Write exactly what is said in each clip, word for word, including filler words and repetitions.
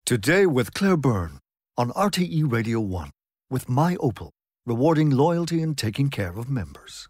Today with Claire Byrne on R T E Radio one with My Opal, rewarding loyalty and taking care of members.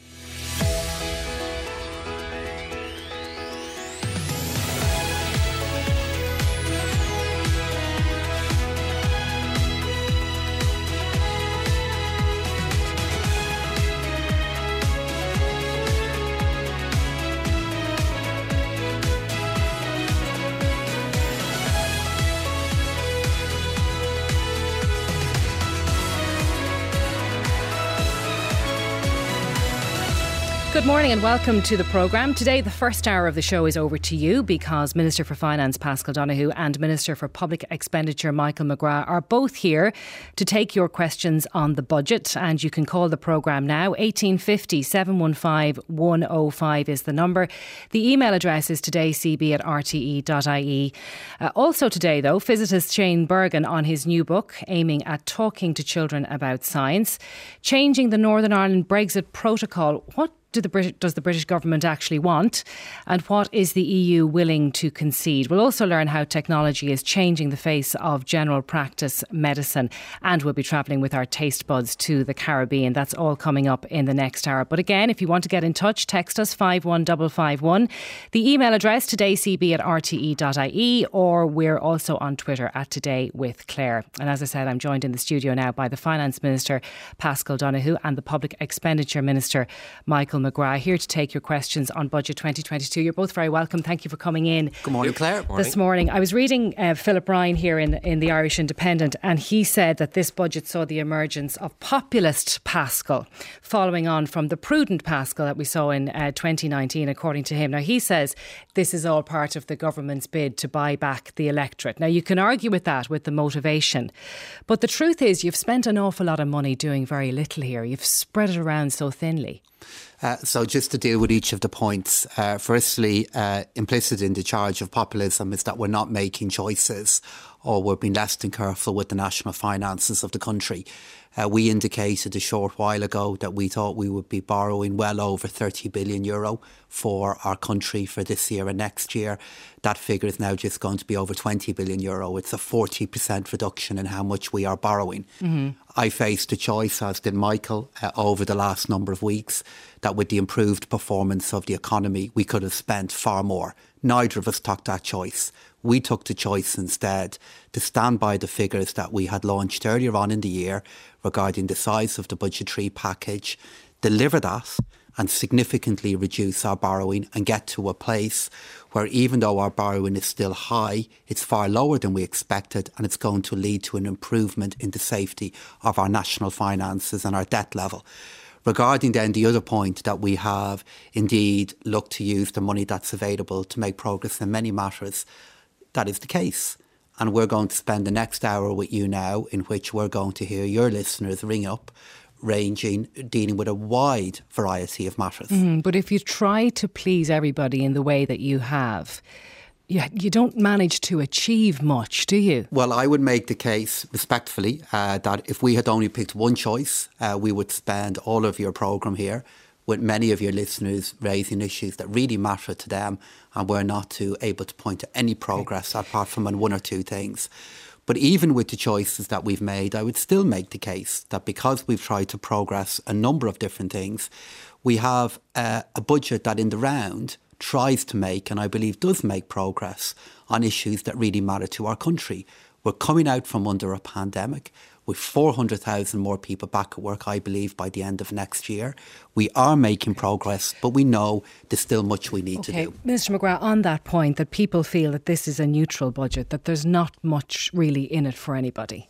Good morning and welcome to the programme. Today, the first hour of the show is over to you because Minister for Finance Paschal Donohoe and Minister for Public Expenditure Michael McGrath are both here to take your questions on the budget. And you can call the programme now. eighteen fifty, seven one five, one oh five is the number. The email address is todaycb at r t e dot i e. Uh, also today, though, physicist Shane Bergen on his new book aiming at talking to children about science. Changing the Northern Ireland Brexit Protocol. What Do the British, does the British government actually want, and what is the E U willing to concede? We'll also learn how technology is changing the face of general practice medicine, and we'll be travelling with our taste buds to the Caribbean. That's all coming up in the next hour. But again, if you want to get in touch, text us five one five five one. The email address todaycb at r t e dot i e, or we're also on Twitter at Today with Claire. And as I said, I'm joined in the studio now by the Finance Minister Paschal Donohoe and the Public Expenditure Minister Michael McGrath, here to take your questions on Budget twenty twenty-two. You're both very welcome. Thank you for coming in. Good morning, Claire. Morning. This morning. I was reading uh, Philip Ryan here in, in the Irish Independent, and he said that this budget saw the emergence of populist Paschal, following on from the prudent Paschal that we saw in uh, twenty nineteen, according to him. Now, he says this is all part of the government's bid to buy back the electorate. Now, you can argue with that, with the motivation. But the truth is, you've spent an awful lot of money doing very little here. You've spread it around so thinly. Uh, so just to deal with each of the points, uh, firstly, uh, implicit in the charge of populism is that we're not making choices or we're being less than careful with the national finances of the country. Uh, we indicated a short while ago that we thought we would be borrowing well over thirty billion euro for our country for this year and next year. That figure is now just going to be over twenty billion euro. It's a forty percent reduction in how much we are borrowing. Mm-hmm. I faced a choice, as did Michael, uh, over the last number of weeks, that with the improved performance of the economy, we could have spent far more. Neither of us took that choice. We took the choice instead to stand by the figures that we had launched earlier on in the year regarding the size of the budgetary package, deliver that and significantly reduce our borrowing and get to a place where even though our borrowing is still high, it's far lower than we expected, and it's going to lead to an improvement in the safety of our national finances and our debt level. Regarding then the other point that we have indeed looked to use the money that's available to make progress in many matters, that is the case. And we're going to spend the next hour with you now in which we're going to hear your listeners ring up, ranging, dealing with a wide variety of matters. Mm, but if you try to please everybody in the way that you have, you, you don't manage to achieve much, do you? Well, I would make the case respectfully uh, that if we had only picked one choice, uh, we would spend all of your programme here with many of your listeners raising issues that really matter to them, and we're not to able to point to any progress okay. apart from on one or two things. But even with the choices that we've made, I would still make the case that because we've tried to progress a number of different things, we have uh, a budget that in the round tries to make, and I believe does make progress on issues that really matter to our country. We're coming out from under a pandemic with four hundred thousand more people back at work, I believe, by the end of next year. We are making progress, but we know there's still much we need okay. to do. Minister McGrath, on that point, that people feel that this is a neutral budget, that there's not much really in it for anybody.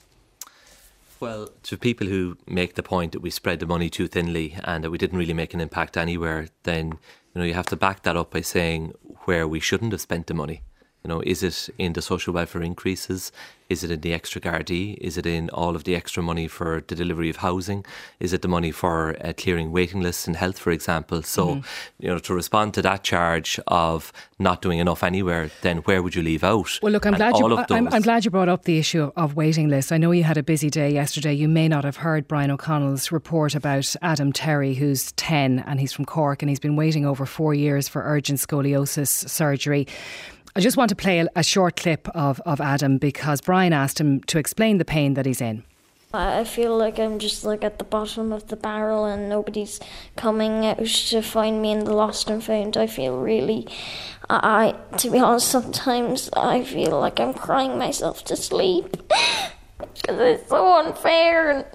Well, to people who make the point that we spread the money too thinly and that we didn't really make an impact anywhere, then you know you have to back that up by saying where we shouldn't have spent the money. You know, is it in the social welfare increases? Is it in the extra Gardaí? Is it in all of the extra money for the delivery of housing? Is it the money for uh, clearing waiting lists in health, for example? So, mm-hmm. you know, to respond to that charge of not doing enough anywhere, then where would you leave out? Well, look, I'm, glad you, I'm, I'm glad you brought up the issue of waiting lists. I know you had a busy day yesterday. You may not have heard Brian O'Connell's report about Adam Terry, who's ten and he's from Cork and he's been waiting over four years for urgent scoliosis surgery. I just want to play a, a short clip of, of Adam because Brian asked him to explain the pain that he's in. I feel like I'm just like at the bottom of the barrel and nobody's coming out to find me in the lost and found. I feel really, I, to be honest, sometimes I feel like I'm crying myself to sleep because it's so unfair and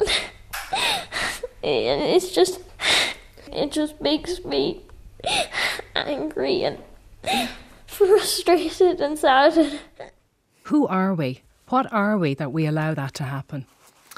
it's just, it just makes me angry and frustrated and sad. Who are we? What are we that we allow that to happen?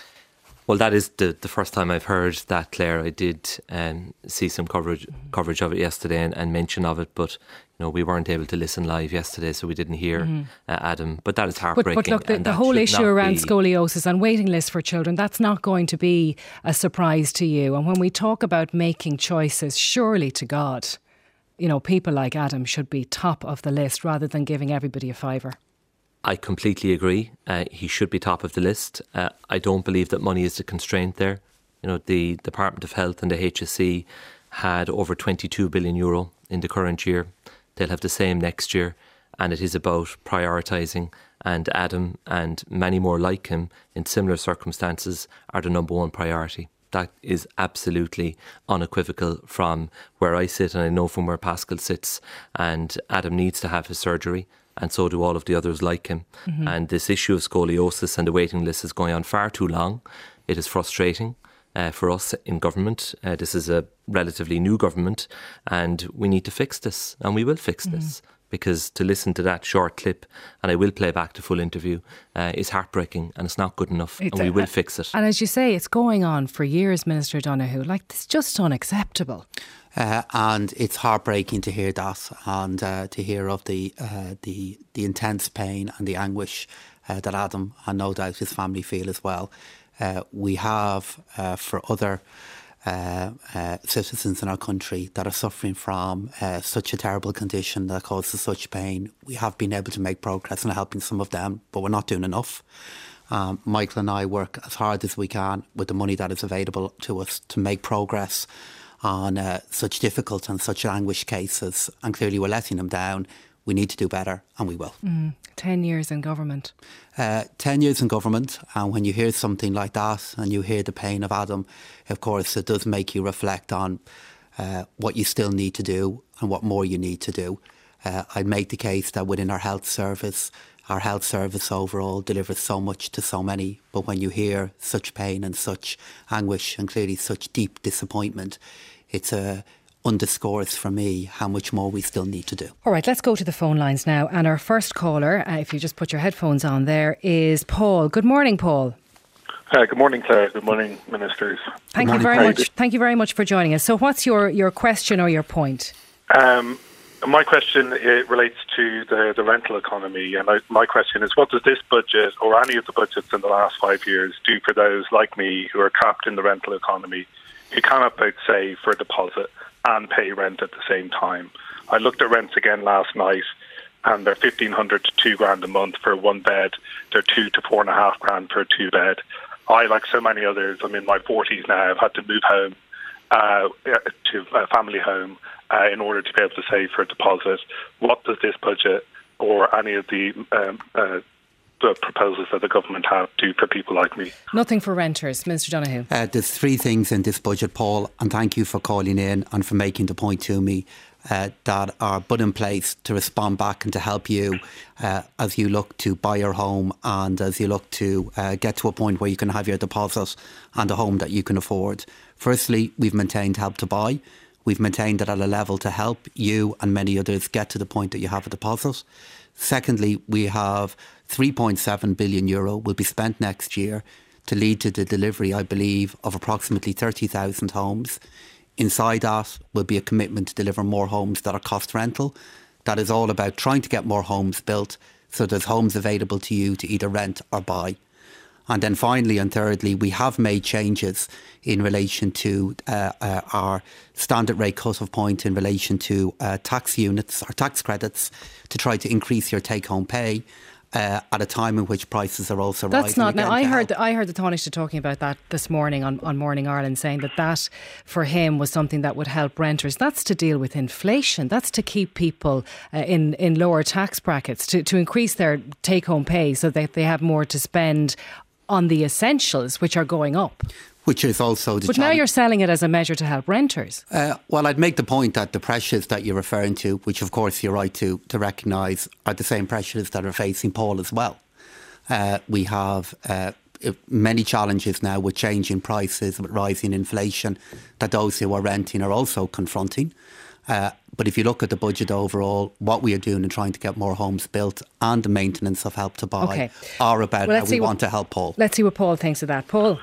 Well, that is the, the first time I've heard that, Claire. I did um, see some coverage coverage of it yesterday and, and mention of it, but you know we weren't able to listen live yesterday, so we didn't hear mm-hmm. uh, Adam. But that is heartbreaking. But, but look, the, the whole issue around be... scoliosis and waiting lists for children, that's not going to be a surprise to you. And when we talk about making choices, surely to God, you know, people like Adam should be top of the list rather than giving everybody a fiver. I completely agree. Uh, he should be top of the list. Uh, I don't believe that money is the constraint there. You know, the Department of Health and the H S E had over twenty-two billion euro in the current year. They'll have the same next year. And it is about prioritising. And Adam and many more like him in similar circumstances are the number one priority. That is absolutely unequivocal from where I sit, and I know from where Paschal sits. And Adam needs to have his surgery, and so do all of the others like him. Mm-hmm. And this issue of scoliosis and the waiting list is going on far too long. It is frustrating uh, for us in government. Uh, this is a relatively new government, and we need to fix this, and we will fix mm-hmm. this. Because to listen to that short clip, and I will play back the full interview, uh, is heartbreaking, and it's not good enough, it's and we a, will fix it. And as you say, it's going on for years, Minister Donoghue. Like, it's just unacceptable. Uh, and it's heartbreaking to hear that, and uh, to hear of the uh, the the intense pain and the anguish uh, that Adam and no doubt his family feel as well. Uh, we have uh, for other Uh, uh, citizens in our country that are suffering from uh, such a terrible condition that causes such pain. We have been able to make progress in helping some of them, but we're not doing enough. Um, Michael and I work as hard as we can with the money that is available to us to make progress on uh, such difficult and such anguished cases, and clearly we're letting them down. We need to do better, and we will. Mm, ten years in government. Uh, ten years in government, and when you hear something like that and you hear the pain of Adam, of course, it does make you reflect on uh, what you still need to do and what more you need to do. Uh, I'd make the case that within our health service, our health service overall delivers so much to so many, but when you hear such pain and such anguish and clearly such deep disappointment, it's a underscores for me how much more we still need to do. All right, let's go to the phone lines now. And our first caller, uh, if you just put your headphones on there, is Paul. Good morning, Paul. Uh, good morning, Claire. Good morning, ministers. Thank morning, you very Paul. much. Thank you very much for joining us. So what's your, your question or your point? Um, my question it relates to the, the rental economy. And I, my question is, what does this budget or any of the budgets in the last five years do for those like me who are trapped in the rental economy, who cannot both save for a deposit and pay rent at the same time? I looked at rents again last night, and they're fifteen hundred to two grand a month for one bed. They're two to four and a half grand for a two bed. I, like so many others, I'm in my forties now. I've had to move home uh, to a family home uh, in order to be able to save for a deposit. What does this budget or any of the um, uh, the proposals that the government have do for people like me? Nothing for renters, Minister Donoghue. Uh, there's three things in this budget, Paul, and thank you for calling in and for making the point to me uh, that are put in place to respond back and to help you uh, as you look to buy your home and as you look to uh, get to a point where you can have your deposit and a home that you can afford. Firstly, we've maintained Help to Buy. We've maintained it at a level to help you and many others get to the point that you have a deposit. Secondly, we have three point seven billion euro will be spent next year to lead to the delivery, I believe, of approximately thirty thousand homes. Inside that will be a commitment to deliver more homes that are cost rental. That is all about trying to get more homes built so there's homes available to you to either rent or buy. And then finally and thirdly, we have made changes in relation to uh, uh, our standard rate cut-off point in relation to uh, tax units or tax credits to try to increase your take-home pay. uh, at a time in which prices are also That's rising. not. Now, I heard the, I heard the Taoiseach talking about that this morning on, on Morning Ireland, saying that that for him was something that would help renters. That's to deal with inflation. That's to keep people uh, in in lower tax brackets, to to increase their take home pay so that they have more to spend on the essentials, which are going up. Which is also the But challenge. Now you're selling it as a measure to help renters. Uh, well, I'd make the point that the pressures that you're referring to, which of course you're right to, to recognise, are the same pressures that are facing Paul as well. Uh, we have uh, many challenges now with changing prices, with rising inflation, that those who are renting are also confronting. Uh, but if you look at the budget overall, what we are doing in trying to get more homes built and the maintenance of Help to Buy okay. are about well, how we what, want to help Paul. Let's see what Paul thinks of that. Paul?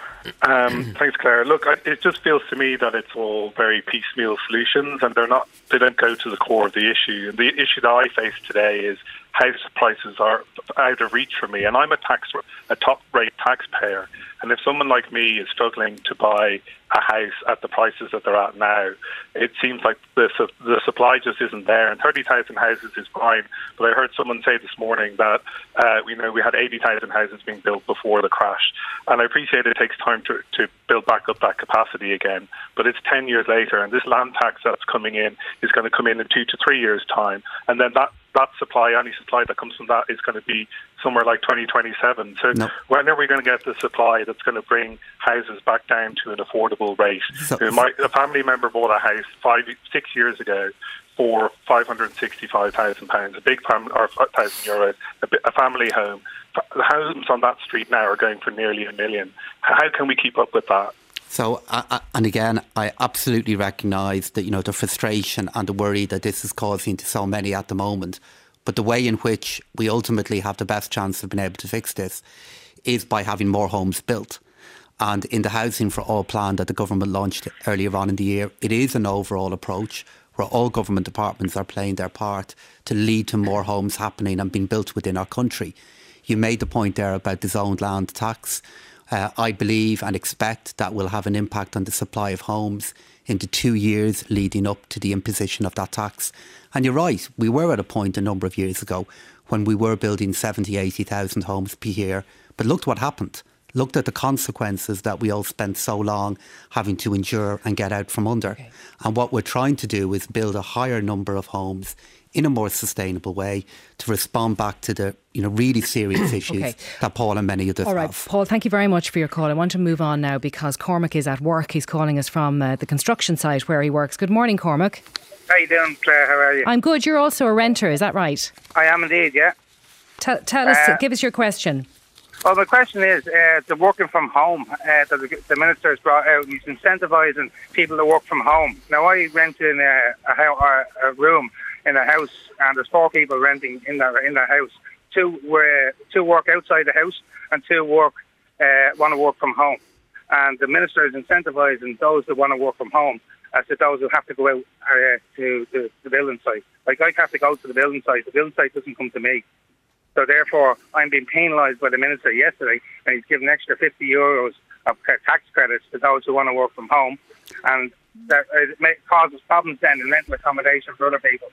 Um, thanks, Claire. Look, it just feels to me that it's all very piecemeal solutions, and they're not. They don't go to the core of the issue. And the issue that I face today is house prices are out of reach for me, and I'm a tax a top rate taxpayer. And if someone like me is struggling to buy a house at the prices that they're at now, it seems like the the supply just isn't there. And thirty thousand houses is fine, but I heard someone say this morning that uh, you know we had eighty thousand houses being built before the crash. And I appreciate it takes time to to build back up that capacity again, but it's ten years later, and this land tax that's coming in is going to come in in two to three years' time, and then that. That supply, any supply that comes from that, is going to be somewhere like twenty twenty-seven. So no. When are we going to get the supply that's going to bring houses back down to an affordable rate? So, you know, my, a family member bought a house five, six years ago for five hundred sixty-five thousand pounds, a big family, or one thousand euros, a, a family home. The homes on that street now are going for nearly a million. How can we keep up with that? So, uh, and again, I absolutely recognise that, you know, the frustration and the worry that this is causing to so many at the moment. But the way in which we ultimately have the best chance of being able to fix this is by having more homes built. And in the Housing for All plan that the government launched earlier on in the year, it is an overall approach where all government departments are playing their part to lead to more homes happening and being built within our country. You made the point there about the zoned land tax. Uh, I believe and expect that will have an impact on the supply of homes in the two years leading up to the imposition of that tax. And you're right, we were at a point a number of years ago when we were building seventy, eighty thousand homes per year. But looked what happened. Looked at the consequences that we all spent so long having to endure and get out from under. Okay. And what we're trying to do is build a higher number of homes in a more sustainable way to respond back to the you know really serious issues okay. that Paul and many others All right, have. Paul, thank you very much for your call. I want to move on now because Cormac is at work. He's calling us from uh, the construction site where he works. Good morning, Cormac. How you doing, Claire? How are you? I'm good. You're also a renter, is that right? I am indeed, yeah. Tell, tell us, uh, give us your question. Well, my question is, uh, the working from home uh, that the, the Minister has brought out, he's incentivising people to work from home. Now, I rent in a, a, a room in a house, and there's four people renting in that in that house. Two were two work outside the house, and two work uh, want to work from home. And the Minister is incentivising those that want to work from home as to those who have to go out uh, to the, the building site. Like, I have to go to the building site. The building site doesn't come to me. So therefore, I'm being penalised by the Minister yesterday, and he's given extra fifty euros of tax credits to those who want to work from home, and that it may, causes problems then in rental accommodation for other people.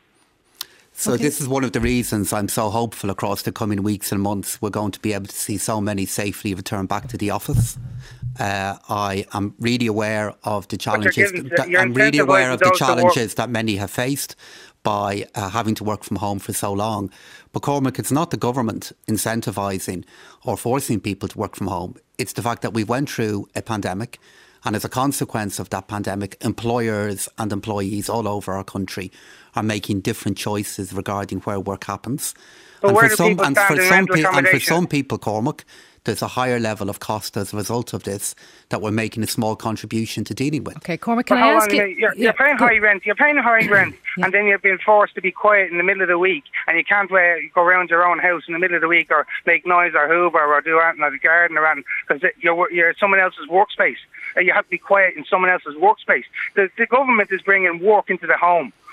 So okay. This is one of the reasons I'm so hopeful across the coming weeks and months we're going to be able to see so many safely return back to the office. Uh, I am really aware of the challenges. Giving, that, I'm really aware of the challenges that many have faced by uh, having to work from home for so long. But Cormac, it's not the government incentivising or forcing people to work from home. It's the fact that we went through a pandemic, and as a consequence of that pandemic, employers and employees all over our country are making different choices regarding where work happens. But and, where for do some, people and, stand for in some rental pe- and for accommodation? some people, Cormac, there's a higher level of cost as a result of this that we're making a small contribution to dealing with. Okay, Cormac, can but I ask you? You're, you're yeah, paying go. high rent, you're paying high rent, yeah. and then you've been forced to be quiet in the middle of the week, and you can't uh, go around your own house in the middle of the week or make noise or hoover or do anything or the garden or anything, because you're, you're someone else's workspace. You have to be quiet in someone else's workspace. The, the government is bringing work into the home.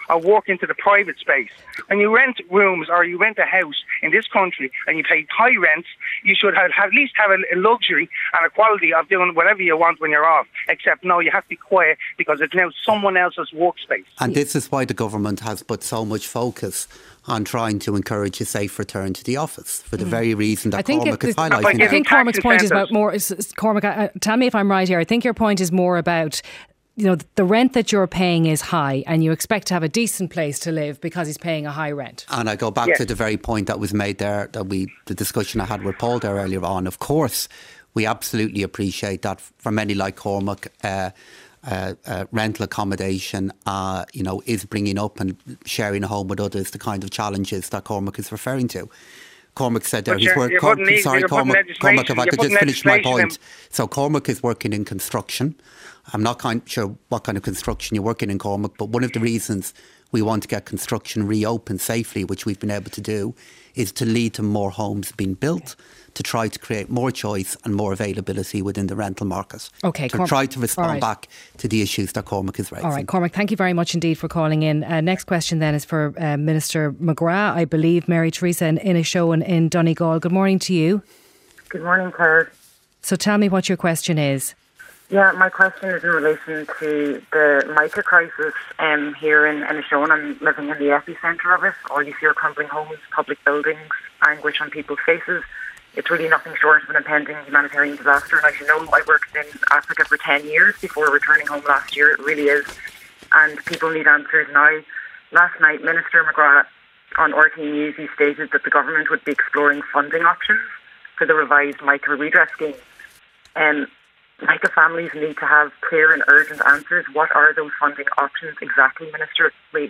or walk into the private space. When you rent rooms or you rent a house in this country and you pay high rents, you should have, have at least have a, a luxury and a quality of doing whatever you want when you're off. Except no, you have to be quiet because it's now someone else's workspace. And this is why the government has put so much focus on trying to encourage a safe return to the office, for the mm. very reason that Cormac is highlighting. I think Cormac's point is about more. Is, is Cormac, uh, tell me if I'm right here. I think your point is more about, you know, the rent that you're paying is high and you expect to have a decent place to live because he's paying a high rent. And I go back yes. to the very point that was made there, that we, the discussion I had with Paul there earlier on. Of course, we absolutely appreciate that for many like Cormac, uh, Uh, uh, rental accommodation, uh, you know, is bringing up and sharing a home with others the kind of challenges that Cormac is referring to. Cormac said there, he's working. Cor- need, sorry, Cormac, Cormac, if I could just finish my point. In. So Cormac is working in construction. I'm not kind, sure what kind of construction you're working in, Cormac, but one of the reasons we want to get construction reopened safely, which we've been able to do, is to lead to more homes being built, to try to create more choice and more availability within the rental market. Okay, to Cormac, try to respond right. back to the issues that Cormac is raising. All right, Cormac, thank you very much indeed for calling in. Uh, next question then is for uh, Minister McGrath, I believe, Mary Theresa in, in a show in, in Donegal. Good morning to you. Good morning, Claire. So tell me what your question is. Yeah, my question is in relation to the mica crisis um, here in Inishowen. I'm living in the epicentre of it. All you see are crumbling homes, public buildings, anguish on people's faces. It's really nothing short of an impending humanitarian disaster. And as you know, I worked in Africa for ten years before returning home last year. It really is. And people need answers now. Last night, Minister McGrath on R T E News, he stated that the government would be exploring funding options for the revised mica redress scheme. Um, mica families need to have clear and urgent answers. What are those funding options exactly, Minister, please?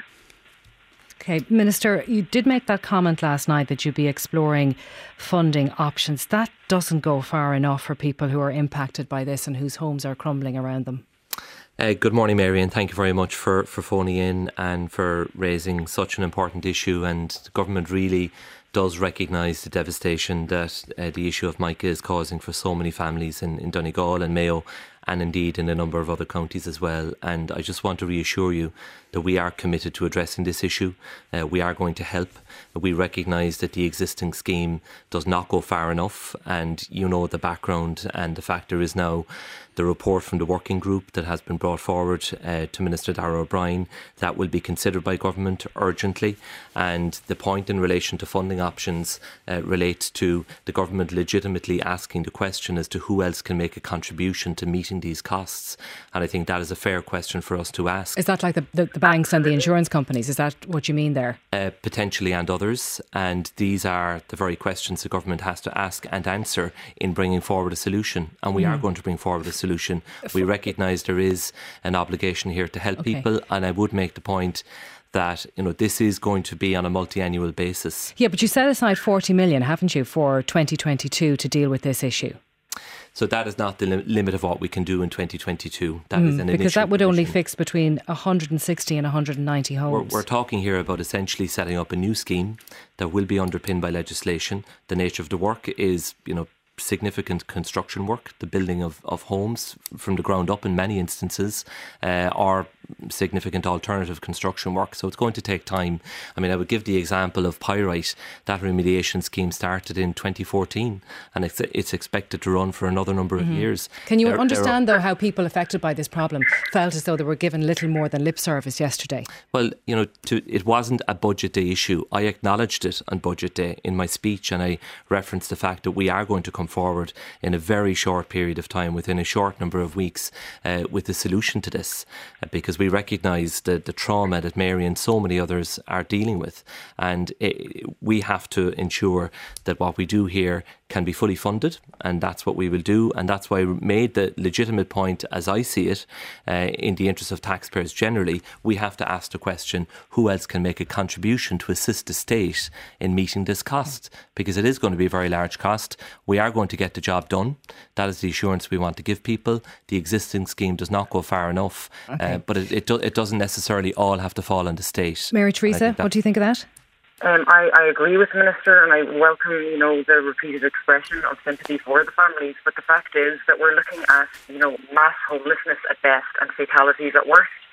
Okay, Minister, you did make that comment last night that you'd be exploring funding options. That doesn't go far enough for people who are impacted by this and whose homes are crumbling around them. Uh, good morning, Mary, and thank you very much for, for phoning in and for raising such an important issue. And the government really does recognise the devastation that uh, the issue of mica is causing for so many families in, in Donegal and Mayo, and indeed in a number of other counties as well. And I just want to reassure you that we are committed to addressing this issue. Uh, we are going to help. We recognise that the existing scheme does not go far enough, and you know the background, and the fact there is now the report from the working group that has been brought forward uh, to Minister Darragh O'Brien that will be considered by government urgently. And the point in relation to funding options uh, relates to the government legitimately asking the question as to who else can make a contribution to meeting these costs. And I think that is a fair question for us to ask. Is that like the, the, the banks and the insurance companies? Is that what you mean there? Uh, potentially, and others. And these are the very questions the government has to ask and answer in bringing forward a solution. And we mm. are going to bring forward a solution. Solution. We recognise there is an obligation here to help okay. people, and I would make the point that, you know, this is going to be on a multi-annual basis. Yeah, but you set aside forty million, haven't you, for twenty twenty-two to deal with this issue? So that is not the lim- limit of what we can do in twenty twenty-two. That mm, is an because that would provision. only fix between one hundred sixty and one hundred ninety homes. We're, we're talking here about essentially setting up a new scheme that will be underpinned by legislation. The nature of the work is, you know, significant construction work, the building of, of homes from the ground up in many instances, uh, or significant alternative construction work. So it's going to take time. I mean, I would give the example of Pyrite. That remediation scheme started in twenty fourteen, and it's, it's expected to run for another number of mm-hmm. years. Can you there, understand, there are, though, how people affected by this problem felt as though they were given little more than lip service yesterday? Well, you know, to, it wasn't a budget day issue. I acknowledged it on budget day in my speech, and I referenced the fact that we are going to come forward in a very short period of time, within a short number of weeks, uh, with a solution to this, uh, because we recognise the, the trauma that Mary and so many others are dealing with, and it, we have to ensure that what we do here can be fully funded, and that's what we will do. And that's why I made the legitimate point, as I see it, uh, in the interest of taxpayers generally, we have to ask the question, who else can make a contribution to assist the state in meeting this cost? Because it is going to be a very large cost. We are going to get the job done. That is the assurance we want to give people. The existing scheme does not go far enough, okay. uh, but it, it, do, it doesn't necessarily all have to fall on the state. Mary Theresa, what do you think of that? Um, I, I agree with the Minister, and I welcome, you know, the repeated expression of sympathy for the families. But the fact is that we're looking at, you know, mass homelessness at best and fatalities at worst.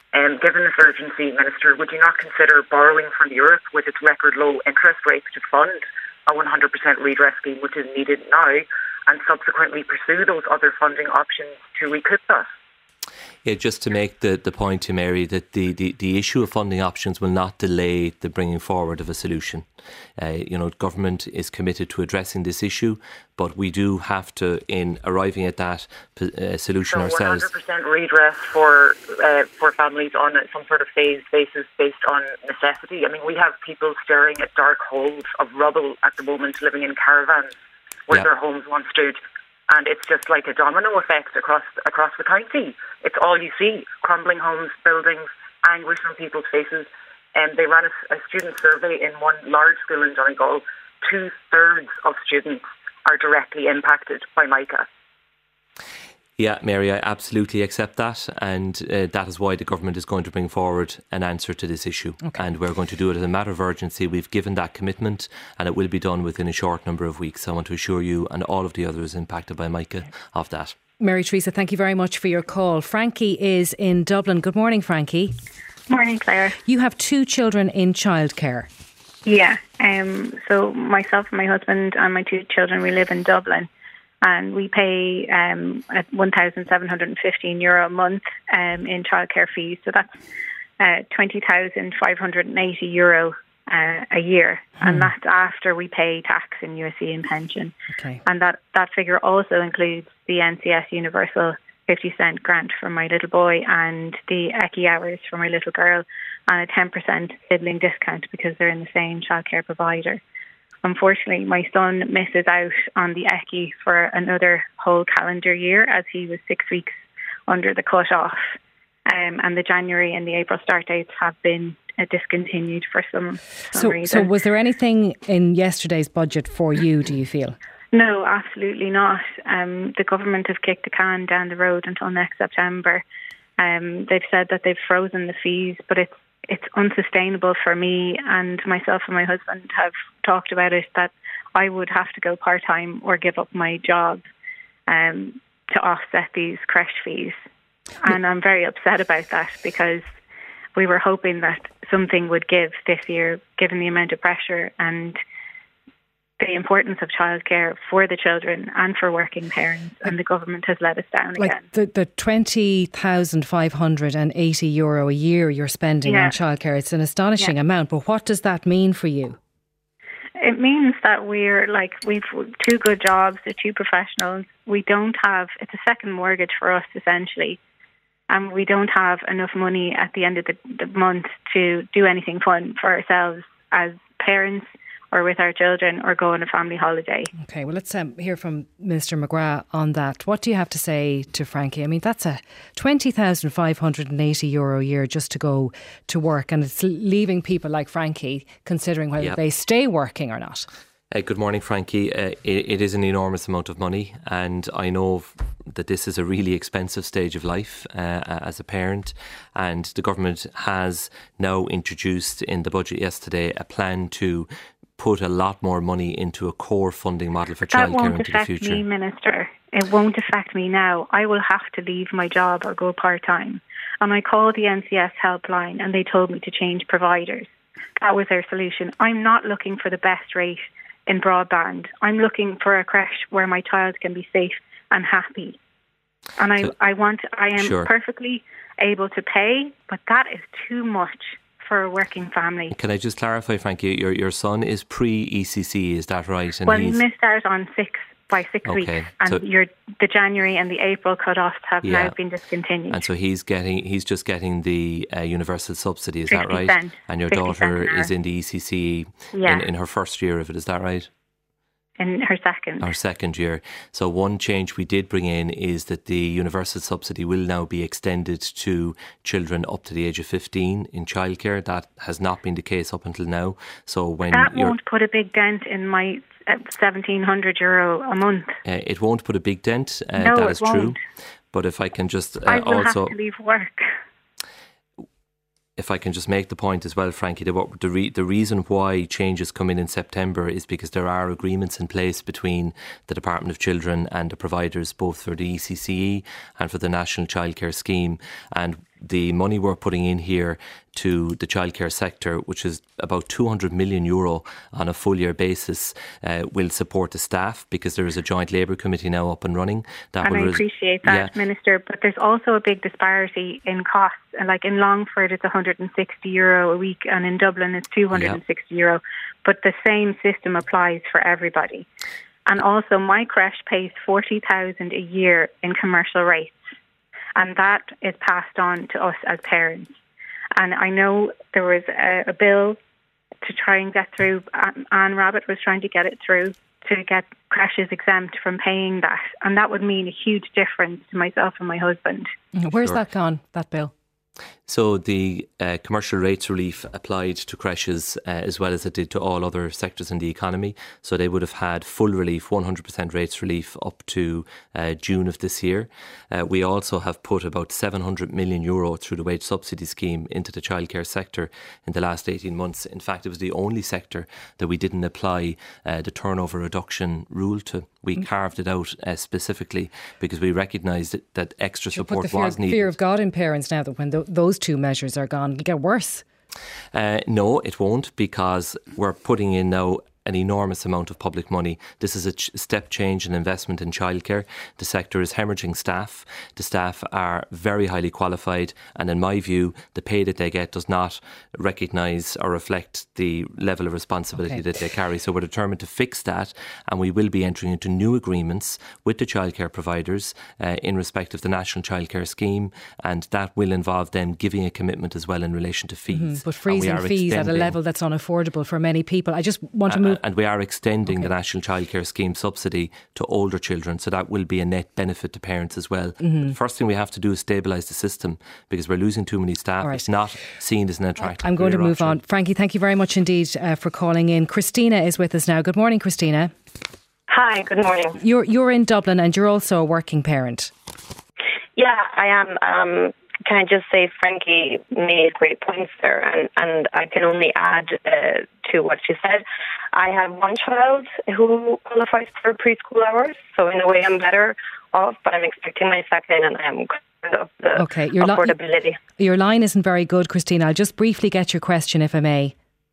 Um, given this urgency, Minister, would you not consider borrowing from Europe with its record low interest rates to fund a one hundred percent redress scheme, which is needed now, and subsequently pursue those other funding options to recoup that? Yeah, just to make the, the point to Mary that the, the, the issue of funding options will not delay the bringing forward of a solution. Uh, you know, government is committed to addressing this issue, but we do have to, in arriving at that uh, solution so ourselves. one hundred percent redress for uh, for families on some sort of phased basis based on necessity. I mean, we have people staring at dark holes of rubble at the moment, living in caravans where yeah. their homes once stood. And it's just like a domino effect across across the county. It's all you see: crumbling homes, buildings, anguish on people's faces. And they ran a, a student survey in one large school in Donegal. Two thirds of students are directly impacted by mica. Yeah, Mary, I absolutely accept that, and uh, that is why the government is going to bring forward an answer to this issue. Okay. And we're going to do it as a matter of urgency. We've given that commitment, and it will be done within a short number of weeks. I want to assure you and all of the others impacted by mica okay. of that. Mary Teresa, thank you very much for your call. Frankie is in Dublin. Good morning, Frankie. Morning, Claire. You have two children in childcare. Yeah, um, so myself and my husband and my two children, we live in Dublin. And we pay um, at one thousand seven hundred fifteen euro a month um, in childcare fees. So that's uh, twenty thousand five hundred eighty euro uh, a year. Hmm. And that's after we pay tax and U S C and pension. Okay. And that, that figure also includes the N C S Universal fifty cent grant for my little boy and the E C I hours for my little girl and a ten percent sibling discount because they're in the same childcare provider. Unfortunately, my son misses out on the E C I for another whole calendar year as he was six weeks under the cut-off. Um, and the January and the April start dates have been uh, discontinued for some, some so, reason. So was there anything in yesterday's budget for you, do you feel? No, absolutely not. Um, the government have kicked the can down the road until next September. Um, they've said that they've frozen the fees, but it's It's unsustainable for me, and myself and my husband have talked about it, that I would have to go part-time or give up my job um, to offset these creche fees. And I'm very upset about that because we were hoping that something would give this year, given the amount of pressure and the importance of childcare for the children and for working parents, and the government has let us down like again. The, the twenty thousand five hundred eighty euro a year you're spending yeah. on childcare, it's an astonishing yeah. amount, but what does that mean for you? It means that we're like, we've two good jobs, we're two professionals. We don't have, it's a second mortgage for us essentially, and we don't have enough money at the end of the, the month to do anything fun for ourselves as parents or with our children or go on a family holiday. Okay, well, let's um, hear from Minister McGrath on that. What do you have to say to Frankie? I mean, that's a twenty thousand five hundred eighty euro a year just to go to work, and it's leaving people like Frankie considering whether yep. they stay working or not. Uh, good morning, Frankie. Uh, it, it is an enormous amount of money, and I know that this is a really expensive stage of life uh, as a parent, and the government has now introduced in the budget yesterday a plan to put a lot more money into a core funding model for childcare into the future. That won't affect me, Minister. It won't affect me now. I will have to leave my job or go part-time. And I called the N C S helpline and they told me to change providers. That was their solution. I'm not looking for the best rate in broadband. I'm looking for a creche where my child can be safe and happy. And I, so, I want, I am sure. perfectly able to pay, but that is too much for a working family. Can I just clarify, Frankie, your your son is pre-E C C, is that right? And well, he missed out on six by six okay. weeks, and so, your the January and the April cut-offs have yeah. now been discontinued. And so he's getting he's just getting the uh, universal subsidy, is that right? And your daughter is in the E C C yeah. in, in her first year of it, is that right? In her second. Our second year. So one change we did bring in is that the universal subsidy will now be extended to children up to the age of fifteen in childcare. That has not been the case up until now. So when that won't put a big dent in my seventeen hundred euro a month. Uh, it won't put a big dent. Uh, no, that it is won't. true. But if I can just uh, I will also have to leave work. If I can just make the point as well, Frankie, that what the, re- the reason why changes come in in September is because there are agreements in place between the Department of Children and the providers, both for the E C C E and for the National Childcare Scheme. And the money we're putting in here to the childcare sector, which is about two hundred million euro on a full year basis, uh, will support the staff, because there is a joint labour committee now up and running. That and will I res- appreciate that, yeah. Minister, but there's also a big disparity in costs. Like in Longford, it's one hundred sixty euro a week, and in Dublin, it's two hundred sixty yeah. euro. But the same system applies for everybody. And also, my creche pays forty thousand a year in commercial rates, and that is passed on to us as parents. And I know there was a, a bill to try and get through. Anne Rabbitte was trying to get it through to get creches exempt from paying that. And that would mean a huge difference to myself and my husband. Where's sure. that gone, that bill? So the uh, commercial rates relief applied to creches uh, as well as it did to all other sectors in the economy. So they would have had full relief, one hundred percent rates relief up to uh, June of this year. Uh, we also have put about seven hundred million euro through the wage subsidy scheme into the childcare sector in the last eighteen months. In fact, it was the only sector that we didn't apply uh, the turnover reduction rule to. We mm. carved it out uh, specifically because we recognised that, that extra Should support put the fear, was needed. Fear of God in parents now that when th- those two measures are gone, it'll get worse. Uh, no, it won't, because we're putting in now an enormous amount of public money. This is a ch- step change in investment in childcare. The sector is hemorrhaging staff. The staff are very highly qualified, and in my view, the pay that they get does not recognise or reflect the level of responsibility okay. that they carry. So we're determined to fix that, and we will be entering into new agreements with the childcare providers uh, in respect of the National Childcare Scheme, and that will involve them giving a commitment as well in relation to fees. Mm-hmm. But freezing fees at a level that's unaffordable for many people. I just want to move. And we are extending okay. the National Childcare Scheme subsidy to older children, so that will be a net benefit to parents as well. Mm-hmm. The first thing we have to do is stabilise the system, because we're losing too many staff. Right. It's not seen as an attractive I'm going to move option. on. Frankie, thank you very much indeed uh, for calling in. Christina is with us now. Good morning, Christina. Hi, good morning. You're, you're in Dublin and you're also a working parent. Yeah, I am. Um, can I just say Frankie made great points there, and, and I can only add uh, to what she said. I have one child who qualifies for preschool hours, so in a way I'm better off, but I'm expecting my second, and I'm concerned of the okay, your affordability. Li- your line isn't very good, Christina. I'll just briefly get your question, if I may.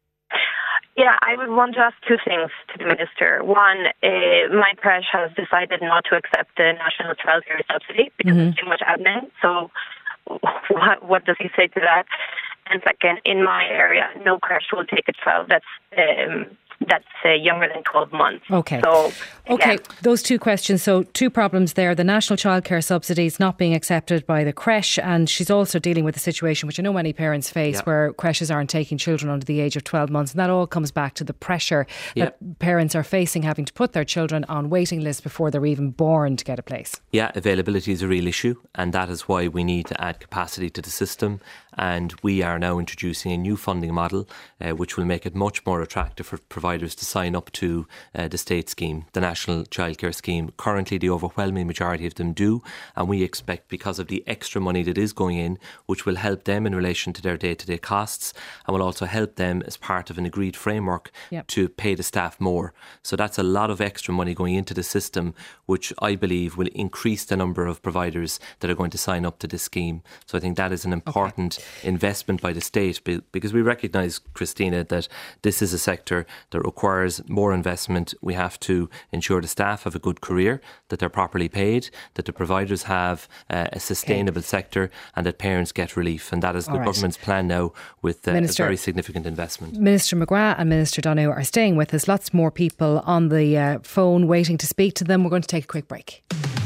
Yeah, I would want to ask two things to the Minister. One, uh, my creche has decided not to accept the National Childcare Subsidy because mm-hmm. it's too much admin, so what, what does he say to that? And second, in my area, no creche will take a child that's um, that's uh, younger than twelve months. Okay. So, okay, yeah. Those two questions. So two problems there. The National Childcare Subsidy is not being accepted by the creche, and she's also dealing with a situation which I know many parents face yep. where creches aren't taking children under the age of twelve months, and that all comes back to the pressure yep. that parents are facing, having to put their children on waiting lists before they're even born to get a place. Yeah, availability is a real issue, and that is why we need to add capacity to the system. And we are now introducing a new funding model uh, which will make it much more attractive for providers to sign up to uh, the state scheme, the National Childcare Scheme. Currently, the overwhelming majority of them do, and we expect, because of the extra money that is going in, which will help them in relation to their day-to-day costs, and will also help them as part of an agreed framework yep. to pay the staff more. So that's a lot of extra money going into the system, which I believe will increase the number of providers that are going to sign up to this scheme. So I think that is an important okay. investment by the state, because we recognise, Christina, that this is a sector that requires more investment. We have to ensure the staff have a good career, that they're properly paid, that the providers have uh, a sustainable okay. sector, and that parents get relief. And that is All the right. government's plan now, with uh, Minister, a very significant investment. Minister McGrath and Minister Donoghue are staying with us. Lots more people on the uh, phone waiting to speak to them. We're going to take a quick break.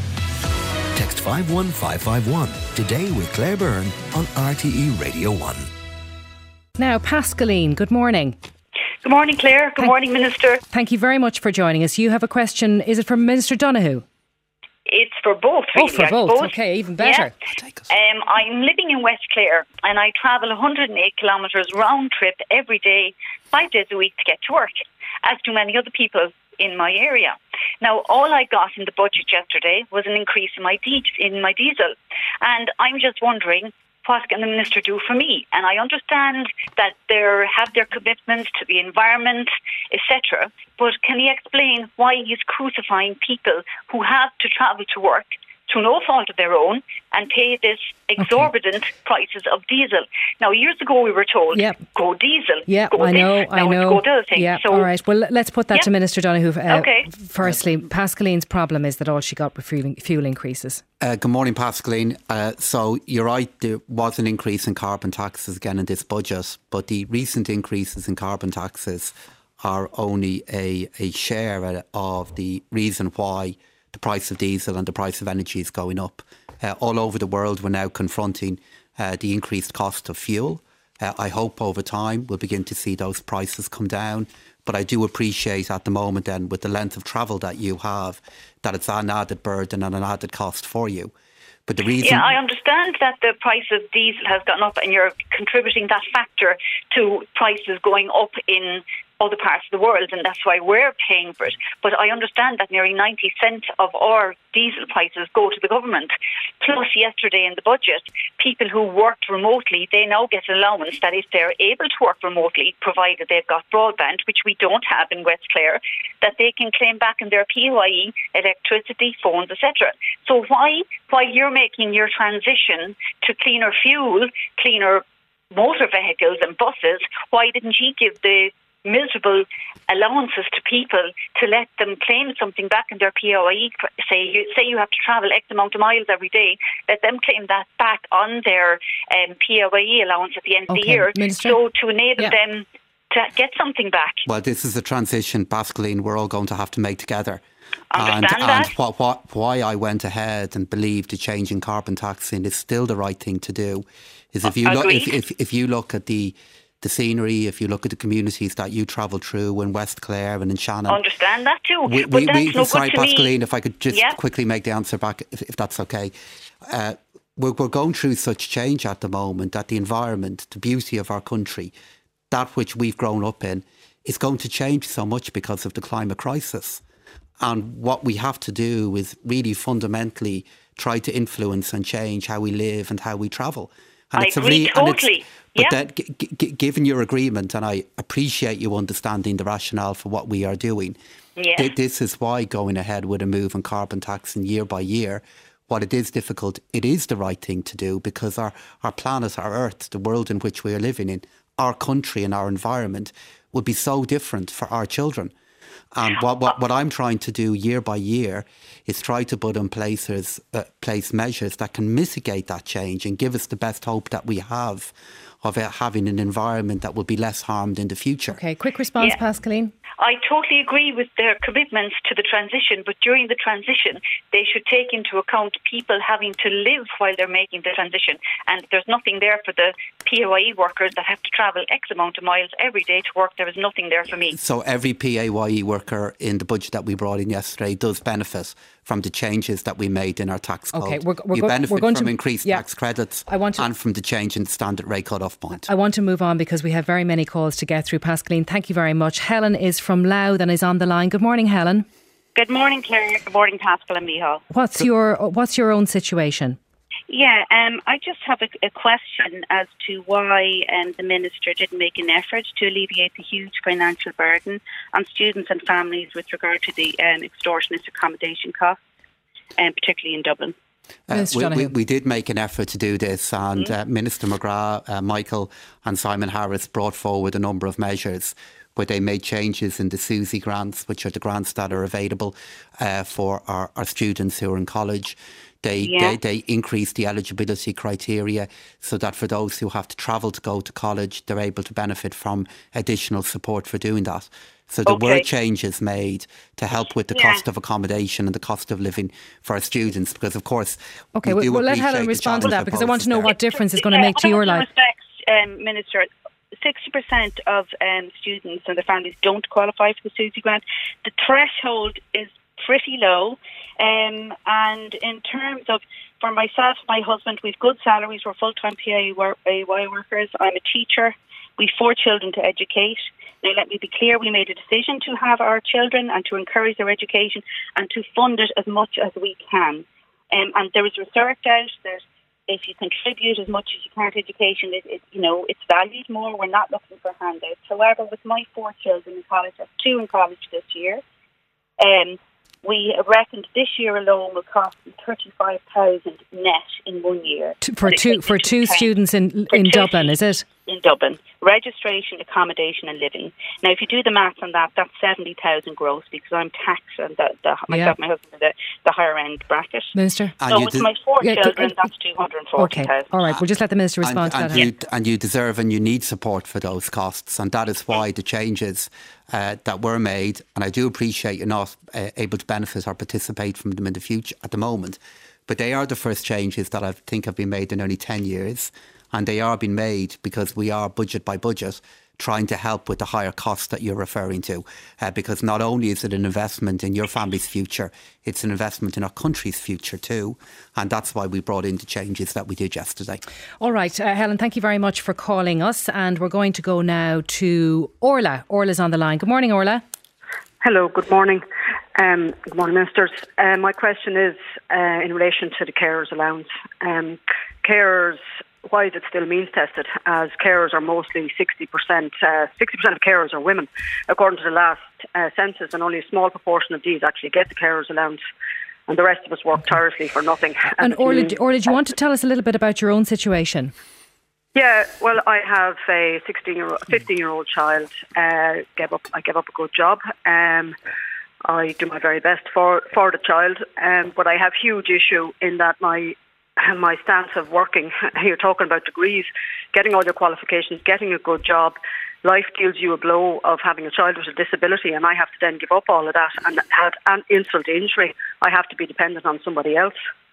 Text five one five five one today with Claire Byrne on R T E Radio one. Now, Pascaline, good morning. Good morning, Claire. Good thank, morning, Minister. Thank you very much for joining us. You have a question. Is it from Minister Donoghue? It's for both, really, Oh, for I both. suppose. Okay, even better. Yeah. Um, I'm living in West Clare, and I travel one hundred eight kilometres round trip every day, five days a week to get to work, as do many other people in my area. Now, all I got in the budget yesterday was an increase in my di- in my diesel, and I'm just wondering, what can the Minister do for me? And I understand that they have their commitments to the environment, et cetera. But can he explain why he's crucifying people who have to travel to work through no fault of their own, and pay this exorbitant okay. prices of diesel. Now, years ago we were told, yep. go diesel. Yeah, go I know, this. I now know. It's go the other thing. Yeah, so, all right. Well, let's put that yep. to Minister Donoghue. Uh, okay. Firstly, Pascaline's problem is that all she got were fuel, fuel increases. Uh, good morning, Pascaline. Uh, so you're right, there was an increase in carbon taxes again in this budget, but the recent increases in carbon taxes are only a, a share of the reason why the price of diesel and the price of energy is going up. Uh, all over the world, we're now confronting uh, the increased cost of fuel. Uh, I hope over time we'll begin to see those prices come down. But I do appreciate at the moment then, with the length of travel that you have, that it's an added burden and an added cost for you. But the reason... Yeah, I understand that the price of diesel has gone up and you're contributing that factor to prices going up in other parts of the world, and that's why we're paying for it. But I understand that nearly ninety cents of our diesel prices go to the government. Plus, yesterday in the budget, people who worked remotely, they now get an allowance that if they're able to work remotely, provided they've got broadband, which we don't have in West Clare, that they can claim back in their P A Y E, electricity, phones, et cetera. So why, while you're making your transition to cleaner fuel, cleaner motor vehicles and buses, why didn't you give the miserable allowances to people to let them claim something back in their P A Y E? Say you, say you have to travel X amount of miles every day, let them claim that back on their um, P A Y E allowance at the end okay. of the year. Minister? So to enable yeah. them to get something back. Well, this is a transition, Pascaline, we're all going to have to make together. Understand and that. and what, what, why I went ahead and believed the change in carbon taxing is still the right thing to do is if you look if, if, if you look at the the scenery, if you look at the communities that you travel through in West Clare and in Shannon. Understand that too. We, but we, that's we, no sorry, good to Pascaline, me. if I could just yeah. quickly make the answer back, if, if that's okay. Uh, we're, we're going through such change at the moment that the environment, the beauty of our country, that which we've grown up in, is going to change so much because of the climate crisis. And what we have to do is really fundamentally try to influence and change how we live and how we travel. And I it's agree a re- totally. But yeah. then, g- g- given your agreement, and I appreciate you understanding the rationale for what we are doing, yes. th- this is why going ahead with a move on carbon taxing year by year, while it is difficult, it is the right thing to do because our, our planet, our Earth, the world in which we are living in, our country and our environment would be so different for our children. And what, what, what I'm trying to do year by year is try to put in places, uh, place measures that can mitigate that change and give us the best hope that we have of uh, having an environment that will be less harmed in the future. Okay, quick response, yeah. Pascaline. I totally agree with their commitments to the transition, but during the transition, they should take into account people having to live while they're making the transition. And there's nothing there for the P A Y E workers that have to travel X amount of miles every day to work. There is nothing there for me. So every P A Y E worker in the budget that we brought in yesterday does benefit from the changes that we made in our tax code. Okay, we're, we're you go- benefit we're going from to, increased yeah. tax credits I want to, and from the change in the standard rate cut-off point. I want to move on because we have very many calls to get through. Pascaline, thank you very much. Helen is from Louth and is on the line. Good morning, Helen. Good morning, Claire. Good morning, Pascal and Michal. What's your What's your own situation? Yeah, um, I just have a, a question as to why um, the Minister didn't make an effort to alleviate the huge financial burden on students and families with regard to the um, extortionate accommodation costs, um, particularly in Dublin. Uh, we, we, we did make an effort to do this, and mm-hmm. uh, Minister McGrath, uh, Michael and Simon Harris brought forward a number of measures where they made changes in the SUSI grants, which are the grants that are available uh, for our, our students who are in college. They, yeah. they they increased the eligibility criteria so that for those who have to travel to go to college, they're able to benefit from additional support for doing that. So there okay. were changes made to help with the yeah. cost of accommodation and the cost of living for our students, because of course okay, we do we'll let Helen respond to that because I want to know there. what difference it's going to make yeah, to your life. Respect, um, Minister, sixty percent of um, students and their families don't qualify for the SUSI grant. The threshold is pretty low, um, and in terms of, for myself, my husband, we've good salaries, we're full-time P A Y workers, I'm a teacher, we've four children to educate. Now let me be clear, we made a decision to have our children and to encourage their education and to fund it as much as we can. Um, and there is research out that if you contribute as much as you can to education, it, it, you know, it's valued more. We're not looking for handouts. However, with my four children in college, I have two in college this year, um, we reckoned this year alone will cost them thirty-five thousand net in one year. T- for two for two students in in two Dublin, is it? In Dublin. Registration, accommodation and living. Now, if you do the maths on that, that's seventy thousand gross, because I'm taxed and the, the, myself Yeah. and my husband are the, the higher end bracket. Minister? And So you with did- my four Yeah, children, uh, that's two hundred forty thousand. Okay, all right. We'll just let the Minister respond and, to that. and you, and you deserve and you need support for those costs, and that is why the changes uh, that were made, and I do appreciate you're not uh, able to benefit or participate from them in the future at the moment, but they are the first changes that I think have been made in only ten years, and they are being made because we are budget by budget trying to help with the higher costs that you're referring to, uh, because not only is it an investment in your family's future, it's an investment in our country's future too, and that's why we brought in the changes that we did yesterday. All right, uh, Helen, thank you very much for calling us, and we're going to go now to Orla. Orla's on the line. Good morning, Orla. Hello, good morning. Um, good morning, Ministers. Uh, my question is uh, in relation to the carers allowance. Um, carers, why is it still means tested? As carers are mostly sixty percent, uh, sixty percent of carers are women, according to the last uh, census, and only a small proportion of these actually get the carers allowance. And the rest of us work tirelessly for nothing. And Orla, d- Orla, do you want to tell us a little bit about your own situation? Yeah, well, I have a sixteen-year-old, fifteen-year-old child. Uh, gave up. I gave up a good job. Um, I do my very best for for the child, um, but I have huge issue in that my my stance of working. You're talking about degrees, getting all your qualifications, getting a good job. Life deals you a blow of having a child with a disability, and I have to then give up all of that and add an insult to injury. I have to be dependent on somebody else.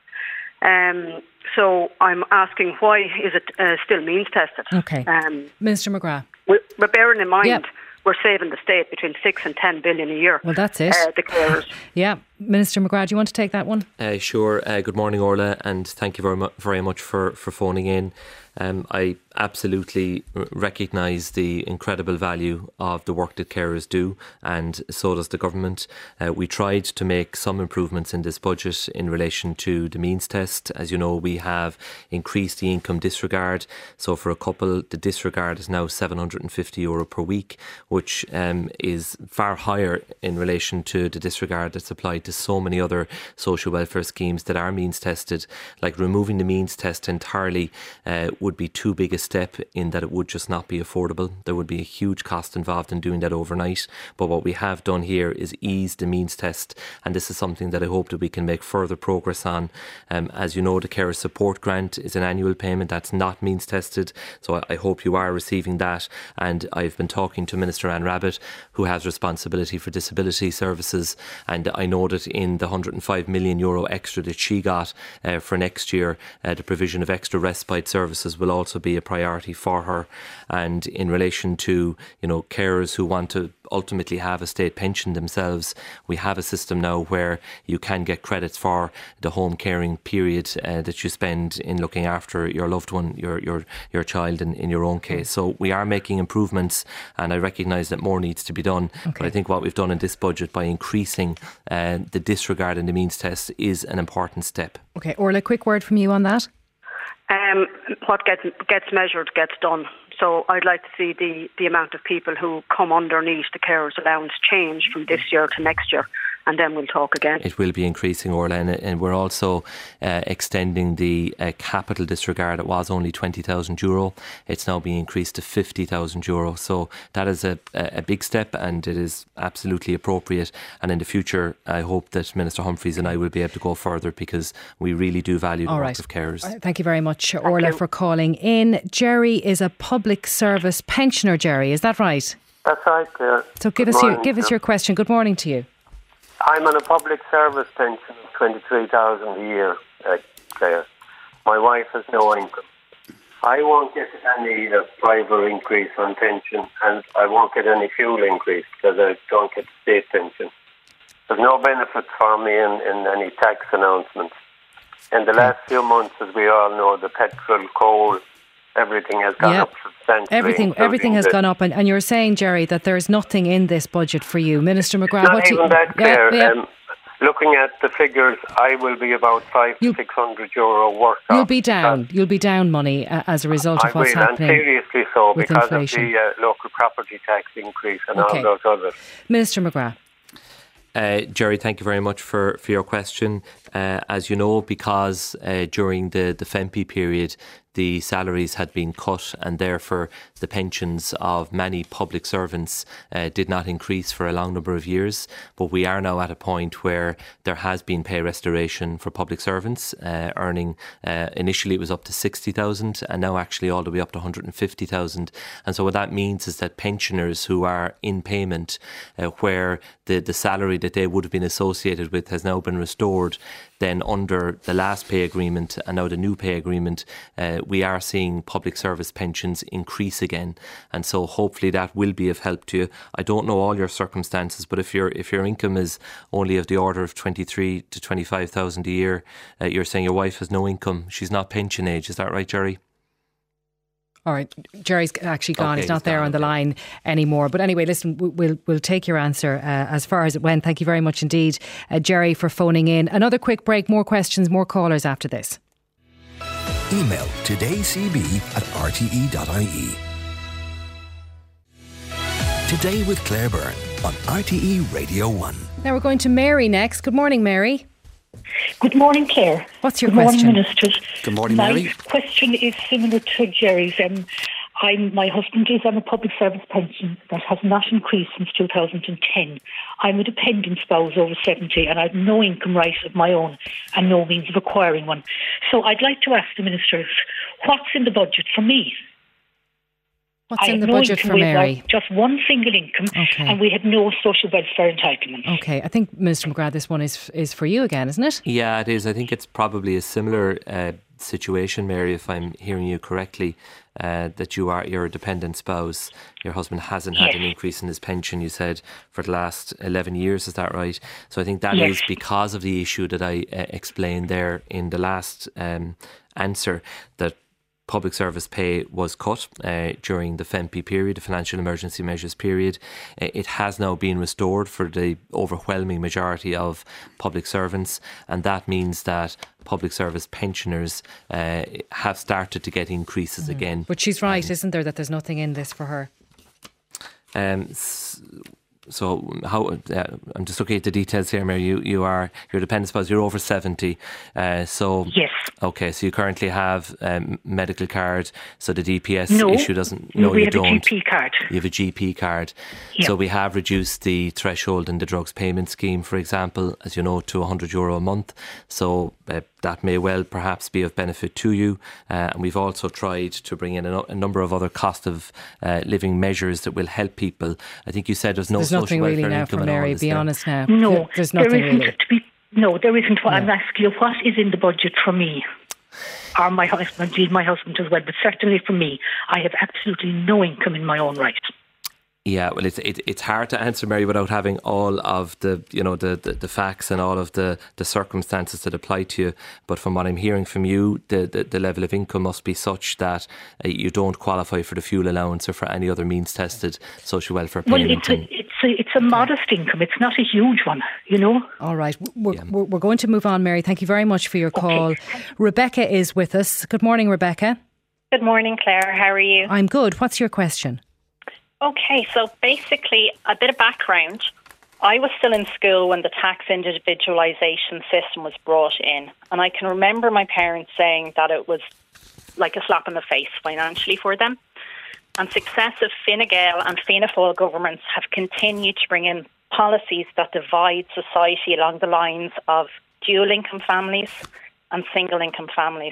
Um, so I'm asking, why is it uh, still means tested? Okay. Um, Minister McGrath. we- But bearing in mind, Yep. we're saving the state between six and ten billion a year. Well, that's it. Uh, the carers. Yeah. Minister McGrath, do you want to take that one? Uh, sure. Uh, good morning, Orla, and thank you very, mu- very much for, for phoning in. Um, I absolutely r- recognise the incredible value of the work that carers do, and so does the government. Uh, we tried to make some improvements in this budget in relation to the means test. As you know, we have increased the income disregard. So for a couple, the disregard is now seven hundred fifty euro per week, which um, is far higher in relation to the disregard that's applied to so many other social welfare schemes that are means tested. Like removing the means test entirely uh, would be too big a step, in that it would just not be affordable. There would be a huge cost involved in doing that overnight. But what we have done here is ease the means test, and this is something that I hope that we can make further progress on. Um, as you know, the Carer Support Grant is an annual payment that's not means tested, so I, I hope you are receiving that. And I've been talking to Minister Anne Rabbitte, who has responsibility for disability services, and I know that in the one hundred five million euro extra that she got uh, for next year, uh, the provision of extra respite services will also be a priority for her. And in relation to, you know, carers who want to ultimately have a state pension themselves, we have a system now where you can get credits for the home caring period uh, that you spend in looking after your loved one, your your your child in, in your own case. So we are making improvements, and I recognise that more needs to be done. Okay. But I think what we've done in this budget by increasing uh, the disregard in the means test is an important step. Okay, Orla, quick word from you on that. Um, what gets gets measured gets done. So I'd like to see the, the amount of people who come underneath the carers allowance change from this year to next year, and then we'll talk again. It will be increasing, Orla, and, and we're also uh, extending the uh, capital disregard. It was only twenty thousand euro. It's now being increased to fifty thousand euro. So that is a, a big step, and it is absolutely appropriate. And in the future, I hope that Minister Humphreys and I will be able to go further, because we really do value the All work right. of carers. Right. Thank you very much, Orla, for calling in. Jerry is a public service pensioner, Jerry. Is that right? That's right, Claire. So give Good us your morning, give us Claire. your question. Good morning to you. I'm on a public service pension of twenty-three thousand a year, uh, Claire. My wife has no income. I won't get any uh, private increase on pension, and I won't get any fuel increase because I don't get the state pension. There's no benefit for me in, in any tax announcements. In the last few months, as we all know, the petrol, coal, everything has gone Yeah. up substantially. Everything everything has the, gone up, and, and you're saying, Jerry, that there's nothing in this budget for you. Minister McGrath, Not what do even you, that, Claire. Yeah, yeah. Um, looking at the figures, I will be about five to six hundred euro worse You'll off be down. You'll be down money uh, as a result I of what's will, and happening. seriously so, with because inflation. of the uh, local property tax increase and Okay. all those others. Minister McGrath. Uh, Jerry, thank you very much for, for your question. Uh, as you know, because uh, during the, the F E M P period, the salaries had been cut and therefore the pensions of many public servants uh, did not increase for a long number of years. But we are now at a point where there has been pay restoration for public servants uh, earning, uh, initially it was up to sixty thousand and now actually all the way up to one hundred fifty thousand. And so what that means is that pensioners who are in payment, uh, where the, the salary that they would have been associated with has now been restored, then under the last pay agreement and now the new pay agreement, uh, we are seeing public service pensions increase again. And so hopefully that will be of help to you. I don't know all your circumstances, but if your if your income is only of the order of twenty-three to twenty-five thousand a year, uh, you're saying your wife has no income. She's not pension age. Is that right, Jerry? All right, Jerry's actually gone. Okay, he's not he's there gone, on the okay. line anymore. But anyway, listen, we- we'll we'll take your answer uh, as far as it went. Thank you very much indeed, uh, Jerry, for phoning in. Another quick break. More questions, more callers after this. Email todaycb at r t e dot i e. Today with Claire Byrne on R T E Radio one. Now we're going to Mary next. Good morning, Mary. Good morning, Claire. What's your Good question? morning, Ministers. Good morning, My Mary. question is similar to Jerry's. Um, I'm, my husband is on a public service pension that has not increased since two thousand ten. I'm a dependent spouse over seventy and I have no income right of my own and no means of acquiring one. So I'd like to ask the Ministers, what's in the budget for me? What's I in have the no budget income. for We have Mary? just one single income Okay. and we have no social welfare entitlement. Okay, I think, Minister McGrath, this one is is for you again, isn't it? Yeah, it is. I think it's probably a similar uh, situation, Mary, if I'm hearing you correctly, uh, that you are you're a dependent spouse. Your husband hasn't had Yes. an increase in his pension, you said, for the last eleven years. Is that right? So I think that Yes. is because of the issue that I uh, explained there in the last um, answer, that public service pay was cut uh, during the F E M P period, the Financial Emergency Measures period. Uh, it has now been restored for the overwhelming majority of public servants, and that means that public service pensioners uh, have started to get increases again. But she's right, isn't there, that there's nothing in this for her? Um, s- So how? Uh, I'm just looking at the details here, Mary. You you are you're a dependent spouse. You're over seventy. Uh, so yes. Okay. So you currently have um, medical card. So the D P S No, issue doesn't. No, we you have don't. a G P card. You have a G P card. Yeah. So we have reduced the threshold in the drugs payment scheme, for example, as you know, to one hundred euro a month. So uh, that may well perhaps be of benefit to you. Uh, and we've also tried to bring in a, no- a number of other cost of uh, living measures that will help people. I think you said there's no There's social nothing really welfare now income for at all, Mary, is be there? honest now. No, There's there nothing isn't really. to be, no, there isn't. What I'm No. asking you, what is in the budget for me? Or my husband, indeed my husband as well, but certainly for me, I have absolutely no income in my own right. Yeah, well, it's it, it's hard to answer, Mary, without having all of the you know the, the, the facts and all of the, the circumstances that apply to you. But from what I'm hearing from you, the, the, the level of income must be such that uh, you don't qualify for the fuel allowance or for any other means tested social welfare Well, payment. it's a, it's a, it's a modest income. It's not a huge one, you know. All right, we're, we're, we're going to move on, Mary. Thank you very much for your call. Rebecca is with us. Good morning, Rebecca. Good morning, Claire. How are you? I'm good. What's your question? Okay, so basically, a bit of background. I was still in school when the tax individualisation system was brought in, and I can remember my parents saying that it was like a slap in the face financially for them. And successive Fine Gael and Fianna Fáil governments have continued to bring in policies that divide society along the lines of dual income families and single income families.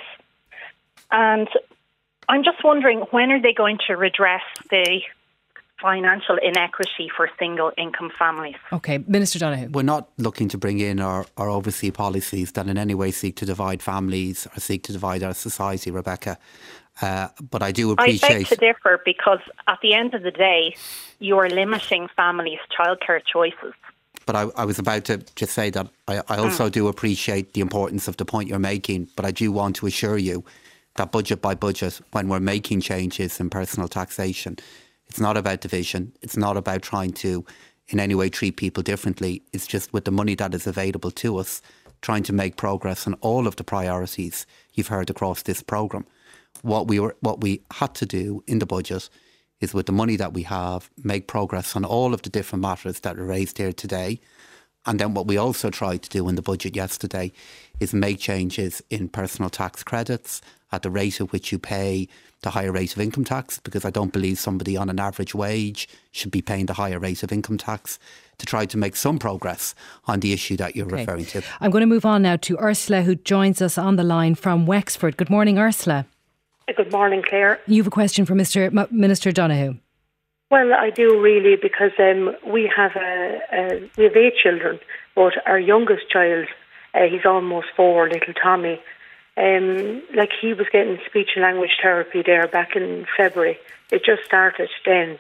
And I'm just wondering, when are they going to redress the financial inequity for single income families? Okay, Minister Donoghue. We're not looking to bring in or, or oversee policies that in any way seek to divide families or seek to divide our society, Rebecca. Uh, but I do appreciate... I beg to differ, because at the end of the day, you are limiting families' childcare choices. But I, I was about to just say that I, I also mm. do appreciate the importance of the point you're making, but I do want to assure you that budget by budget, when we're making changes in personal taxation, it's not about division. It's not about trying to in any way treat people differently. It's just with the money that is available to us, trying to make progress on all of the priorities you've heard across this programme. What we were, what we had to do in the budget is, with the money that we have, make progress on all of the different matters that are raised here today. And then what we also tried to do in the budget yesterday is make changes in personal tax credits at the rate at which you pay the higher rate of income tax, because I don't believe somebody on an average wage should be paying the higher rate of income tax, to try to make some progress on the issue that you're okay. referring to. I'm going to move on now to Ursula, who joins us on the line from Wexford. Good morning, Ursula. Good morning, Claire. You have a question for Mister M- Minister Donoghue. Well, I do really, because um, we have a, a, we have eight children, but our youngest child, uh, he's almost four, little Tommy. Um, like he was getting speech and language therapy there back in February. It just started then,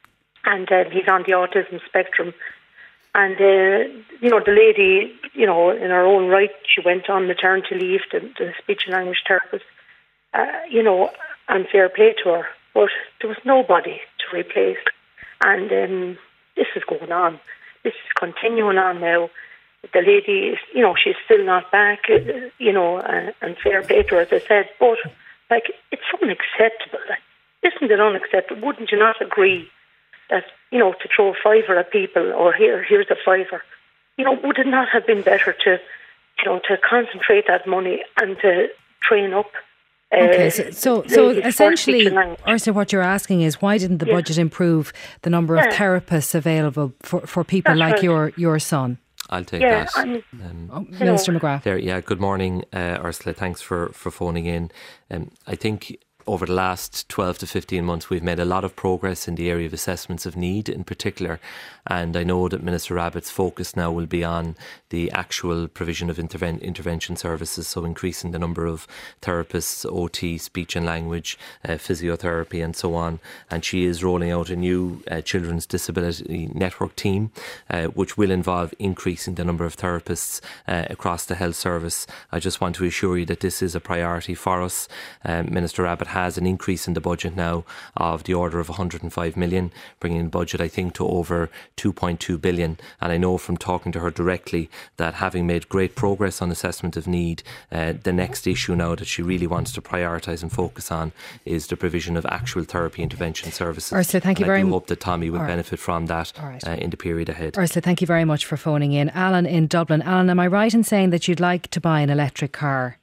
and um, he's on the autism spectrum. And, uh, you know, the lady, you know, in her own right, she went on maternity leave, the, the speech and language therapist, uh, you know, and fair play to her. But there was nobody to replace. And um, this is going on. This is continuing on now. The lady is, you know, she's still not back, uh, you know, uh, and fair play to her, as I said. But, like, it's unacceptable. Like, isn't it unacceptable? Wouldn't you not agree that, you know, to throw a fiver at people, or here, here's a fiver, you know, would it not have been better to, you know, to concentrate that money and to train up? Uh, okay, so so, so essentially, Ursula, what you're asking is, why didn't the yeah. budget improve the number of yeah. therapists available for, for people That's like right. your your son? I'll take yeah, that. Um, oh, Minister McGrath. There, yeah, good morning, uh, Ursula. Thanks for, for phoning in. Um, I think over the last twelve to fifteen months, we've made a lot of progress in the area of assessments of need in particular. And I know that Minister Abbott's focus now will be on the actual provision of interven- intervention services, so increasing the number of therapists, O T, speech and language, uh, physiotherapy and so on. And she is rolling out a new uh, Children's Disability Network team, uh, which will involve increasing the number of therapists uh, across the health service. I just want to assure you that this is a priority for us. Um, Minister Abbott has an increase in the budget now of the order of one hundred five million, bringing the budget, I think, to over two point two billion. And I know from talking to her directly that having made great progress on assessment of need, uh, the next issue now that she really wants to prioritise and focus on is the provision of actual therapy intervention services. Ursula, thank you and very much. I do hope that Tommy will right. benefit from that right. uh, in the period ahead. Ursula, thank you very much for phoning in. Alan in Dublin. Alan, am I right in saying that you'd like to buy an electric car?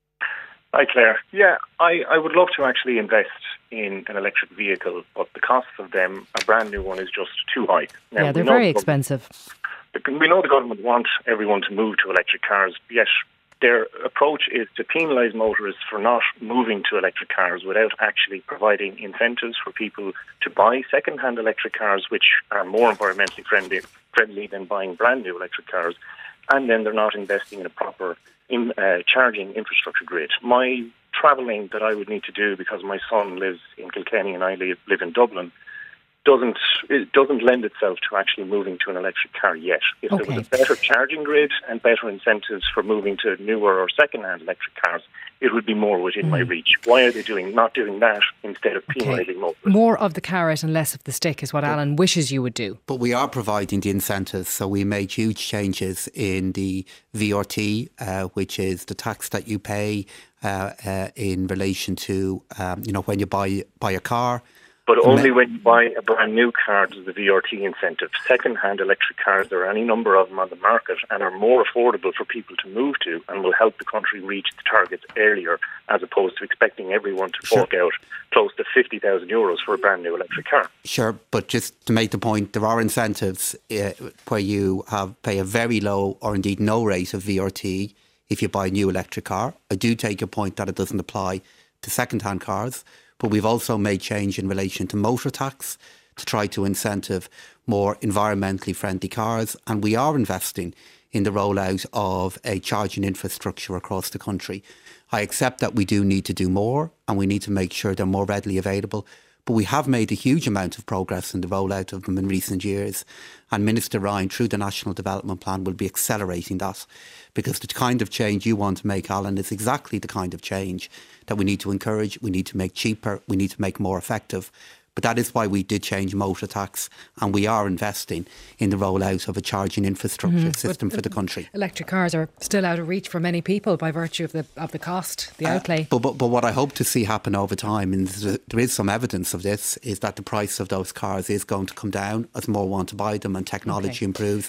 Hi, Claire. Yeah, I, I would love to actually invest in an electric vehicle, but the cost of them, a brand new one, is just too high. Now, yeah, they're very expensive. We know the government wants everyone to move to electric cars, yet their approach is to penalise motorists for not moving to electric cars without actually providing incentives for people to buy second-hand electric cars, which are more environmentally friendly, friendly than buying brand new electric cars. And then they're not investing in a proper in, uh, charging infrastructure grid. My travelling that I would need to do, because my son lives in Kilkenny and I live, live in Dublin, doesn't it doesn't lend itself to actually moving to an electric car yet. If okay. there was a better charging grid and better incentives for moving to newer or second-hand electric cars, it would be more within mm. my reach. Why are they doing not doing that instead of penalising okay. motorists? More of the carrot and less of the stick is what yeah. Alan wishes you would do. But we are providing the incentives. So we made huge changes in the V R T, uh, which is the tax that you pay uh, uh, in relation to, um, you know, when you buy buy a car. But only when you buy a brand new car does the V R T incentive. Second-hand electric cars, there are any number of them on the market and are more affordable for people to move to and will help the country reach the targets earlier, as opposed to expecting everyone to fork sure. out close to fifty thousand euros for a brand new electric car. Sure, but just to make the point, there are incentives uh, where you have pay a very low or indeed no rate of V R T if you buy a new electric car. I do take your point that it doesn't apply to second-hand cars. But we've also made change in relation to motor tax to try to incentive more environmentally friendly cars. And we are investing in the rollout of a charging infrastructure across the country. I accept that we do need to do more and we need to make sure they're more readily available. But we have made a huge amount of progress in the rollout of them in recent years. And Minister Ryan, through the National Development Plan, will be accelerating that. Because the kind of change you want to make, Alan, is exactly the kind of change that we need to encourage, we need to make cheaper, we need to make more effective. But that is why we did change motor tax, and we are investing in the rollout of a charging infrastructure mm-hmm. system but for the country. Electric cars are still out of reach for many people by virtue of the of the cost, the uh, outlay. But, but but what I hope to see happen over time, and there is some evidence of this, is that the price of those cars is going to come down as more want to buy them and technology okay. improves.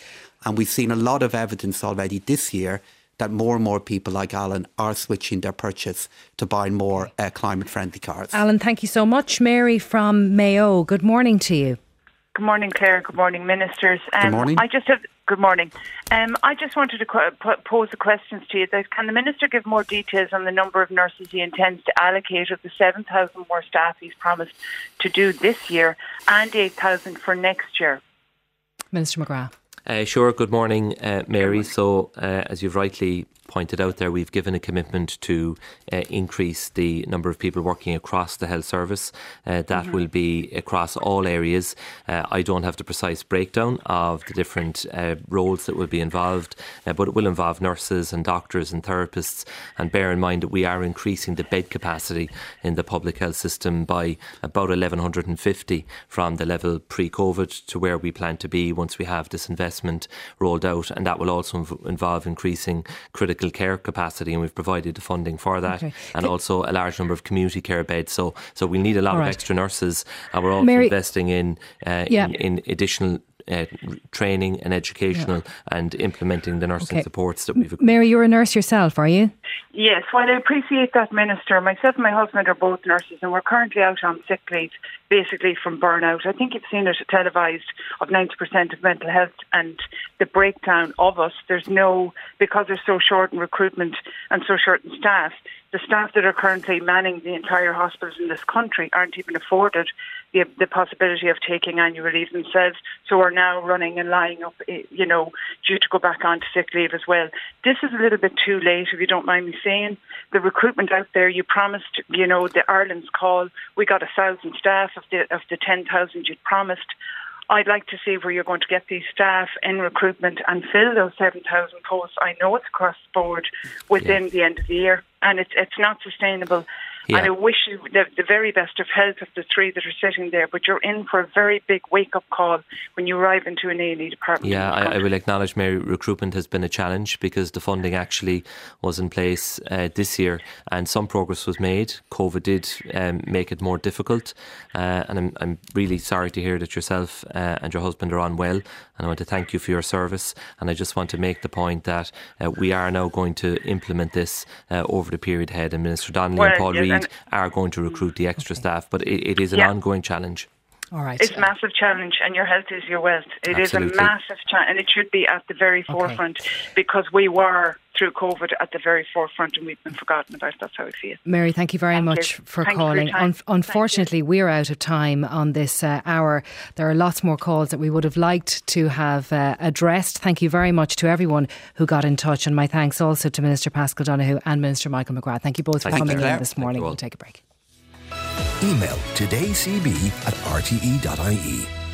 And we've seen a lot of evidence already this year that more and more people like Alan are switching their purchase to buying more uh, climate-friendly cars. Alan, thank you so much. Mary from Mayo, good morning to you. Good morning, Claire. Good morning, ministers. Um, good morning. I just have. Good morning. Um, I just wanted to qu- pose the questions to you. That can the minister give more details on the number of nurses he intends to allocate of the seven thousand more staff he's promised to do this year and eight thousand for next year? Minister McGrath. Uh, sure. Good morning, uh, Mary. So, uh, as you've rightly pointed out there, we've given a commitment to uh, increase the number of people working across the health service. Uh, that mm-hmm. will be across all areas. Uh, I don't have the precise breakdown of the different uh, roles that will be involved, uh, but it will involve nurses and doctors and therapists. And bear in mind that we are increasing the bed capacity in the public health system by about eleven fifty from the level pre-COVID to where we plan to be once we have this investment rolled out. And that will also inv- involve increasing critical care capacity, and we've provided the funding for that, okay. and Can also a large number of community care beds. So, so we need a lot right. of extra nurses, and we're also Mary, investing in, uh, yeah. in in additional uh, training and educational yeah. and implementing the nursing okay. supports that we've. Mary, you're a nurse yourself, are you? Yes. Well, I appreciate that, Minister. Myself and my husband are both nurses, and we're currently out on sick leave, basically from burnout. I think you've seen it televised of ninety percent of mental health and the breakdown of us. There's no, because they're so short in recruitment and so short in staff, the staff that are currently manning the entire hospitals in this country aren't even afforded the, the possibility of taking annual leave themselves, so are now running and lying up, you know, due to go back onto sick leave as well. This is a little bit too late, if you don't mind me saying. The recruitment out there, you promised, you know, the Ireland's call, we got a thousand staff of the of the ten thousand you'd promised. I'd like to see where you're going to get these staff in recruitment and fill those seven thousand posts. I know it's across the board within yeah. the end of the year, and it's it's not sustainable. Yeah. And I wish you the, the very best of health of the three that are sitting there, but you're in for a very big wake-up call when you arrive into an A and E department. Yeah, I, I will acknowledge, Mary, recruitment has been a challenge because the funding actually was in place uh, this year and some progress was made. COVID did um, make it more difficult, uh, and I'm, I'm really sorry to hear that yourself uh, and your husband are unwell, and I want to thank you for your service. And I just want to make the point that uh, we are now going to implement this uh, over the period ahead, and Minister Donnelly well, and Paul yes, Reid are going to recruit the extra okay. staff, but it, it is an yeah. ongoing challenge. All right. It's a massive challenge, and your health is your wealth. It Absolutely. is a massive challenge, and it should be at the very forefront okay. because we were, through COVID, at the very forefront and we've been forgotten about. That's how I feel. Mary, thank you very thank much you. for thank calling. For Un- unfortunately, we're out of time on this uh, hour. There are lots more calls that we would have liked to have uh, addressed. Thank you very much to everyone who got in touch, and my thanks also to Minister Paschal Donohoe and Minister Michael McGrath. Thank you both thank for coming in this morning. We'll take a break. Email todaycb at r t e dot i e.